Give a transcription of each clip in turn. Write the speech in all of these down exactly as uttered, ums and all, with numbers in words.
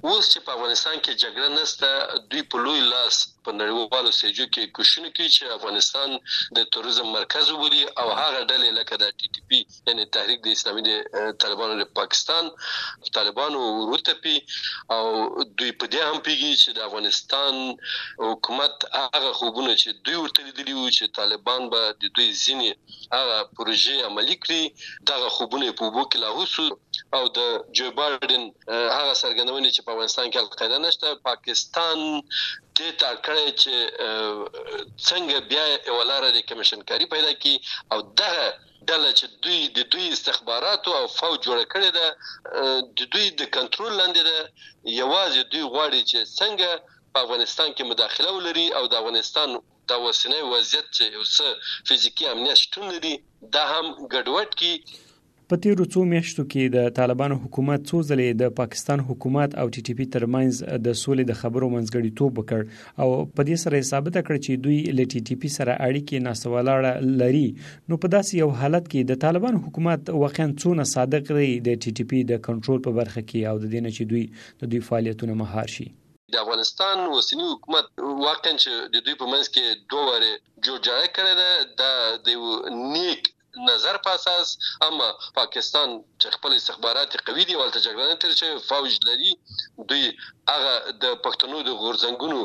اوس چې په افغانستان کې جګړه نشته، دوی په لوی لاس په نړیوالو سیجو کې کوشش کوي چې افغانستان د تروریزم مرکز وبولي او هغه ډلې لکه د ټي ټي پی یعنی تحریک د اسلامي د طالبانو د پاکستان طالبانو ورته او دوی په دې هم پیږي چې د افغانستان حکومت هغه خوبونه چې دوی ورته لیدلي وو چې طالبان به د دوی ځینې هغه پروژې عملي کړي، دغه خوبونه په اوبو کې لاهوسو او د جو بایدن هغه سرګندونې چې په افغانستان کې القاعده نشته، پاکستان دې تا کړی چې څنګه بیا ولاره د کمیشنکاری پیدا کی او دغه ډله چې دوی د دوی استخباراتو او فوج جوړ کړی ده د دوی د کنټرول لاندې ده، یوازې دوی غواړي چې څنګه په افغانستان کې مداخله ولري او د افغانستان د اوسنی وضعیت چې یو څه فزیکی امنیت شتون لري دا هم ګډوډ کی. په تیرو څو میاشتو کې د طالبانو حکومت څو ځلې د پاکستان حکومت او ټي ټي پی ترمنځ د سولې د خبرو منځګړیتوب وکړ او په دې سره ثابت کړ چې دوی له ټي ټي پی سره اړیکې ناسوالاړه لري. نو په داسې یو حالت کې د طالبانو حکومت واقعا څونه صادق دی د ټي ټي پی د کنټرول په برخه کې او د دې نه چې دوی د دوی فعالیتونه مهار شي؟ د افغانستان اوسنی حکومت واقعا چې د دوی په منځ کې دوه واره جوړجاړی کړی ده د نیک نظر په اساس، اما پاکستان چې خپل استخبارات قوي دي ولته جګړه نه تر چې فوج لري، دوی هغه د پښتنو د غورځنګونو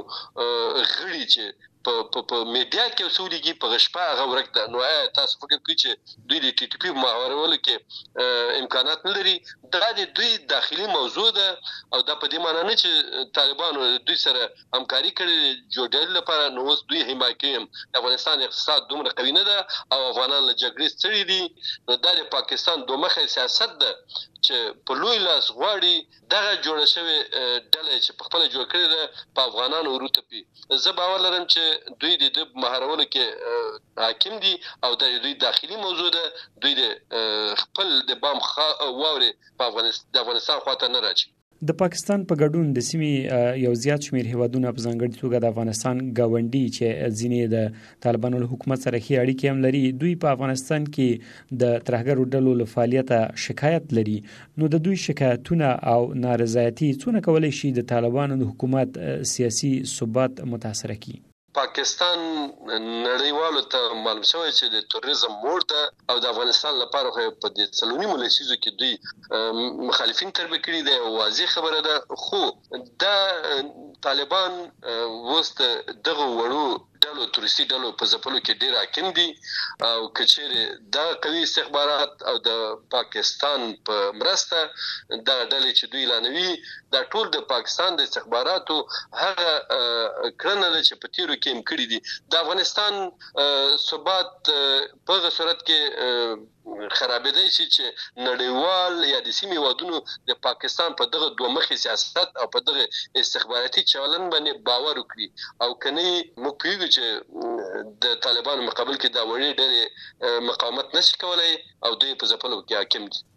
غړي چې په په میډیا کې وسولېږي په غشپه هغه ورک ده. نو تاسو فکر کوئ چې دوی د ټي ټي پی محاورولو کې امکانات نه لري؟ دا د دوی داخلي موضوع ده او دا په دې معنی نه چې طالبانو دوی سره همکاري کړې جوړېدل لپاره نو اوس دوی حمایت کوي. د افغانستان اقتصاد دومره قوي نه ده او افغانان له جګړې ستړي دي، نو دا د پاکستان دوه مخه سیاست ده چې په لوی لاس غواړي دغه جوړه شوی ډله چې په خپل جوړ کړی ده په افغانانو ورته پی. زه باور لرم چې دوی د مهارولو کې حاکم دي او د دوی داخلي موضوع ده، دوی د خپل د بام واوري په افغانستان د افغانستان خواته نه راځي. د پاکستان په ګډون د سیمې یو زیات شمېر هیوادونه په ځانګړي توګه د افغانستان ګاونډي چې ځینې د طالبانو له حکومت سره ښې اړیکې هم لري، دوی په افغانستان کې د ترهګرو ډلو له فعالیته شکایت لري. نو د دوی شکایتونه او نارضایتي څونه کولی شي د طالبانو د حکومت سیاسي ثبات متاثره کړي؟ پاکستان نړیوالو ته معلوم شوی چې د تروریزم مور ده او د افغانستان لپاره په دې څلورنیمو لسیزو کې دوی مخالفین تربیه کړي دي، واضح خبره ده. خو دا طالبان وست دغه وړو ډلو تورستي ډلو په ځپلو کې ډیر حاکم دي او کچېره دا قوي استخبارات او د پاکستان په مرسته دا ډلې چې دوی لانوي دا ټول د پاکستان د استخباراتو هغه کړنه ده چې په تیرو کې هم کړی دي. د افغانستان ثبات په صورت کې خرابېدای شي چې نړیوال یا د سیمې هیوادونو د پاکستان په دغه دوه مخي سیاست او په دغه استخباراتي چلن باندې باور وکړي او کني موږ پیږو چې د طالبانو مقابل کې دا وړي ډېر مقاومت نشي کولای او دوی په ځپلو کې حاکم دي.